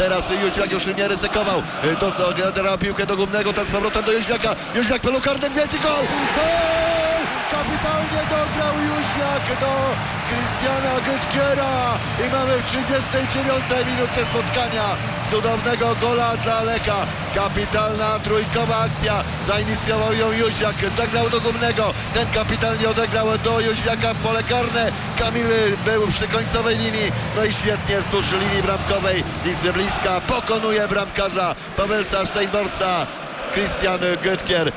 Teraz Jóźwiak już nie ryzykował. Odegrał piłkę do Gumnego, teraz z powrotem do Jóźwiaka. Jóźwiak pelu karnym, mieci gol! Gol! Kapitalnie dograł Jóźwiak do Christiana Günthiera i mamy w 39 minucie spotkania cudownego gola dla Lecha. Kapitalna trójkowa akcja, zainicjował ją Jóźwiak, zagrał do Gumnego, ten kapitalnie odegrał do Jóźwiaka w pole karne. Kamil był przy końcowej linii, no i świetnie wzdłuż linii bramkowej i z bliska pokonuje bramkarza Pawelsa Steinborsa Christian Günthier.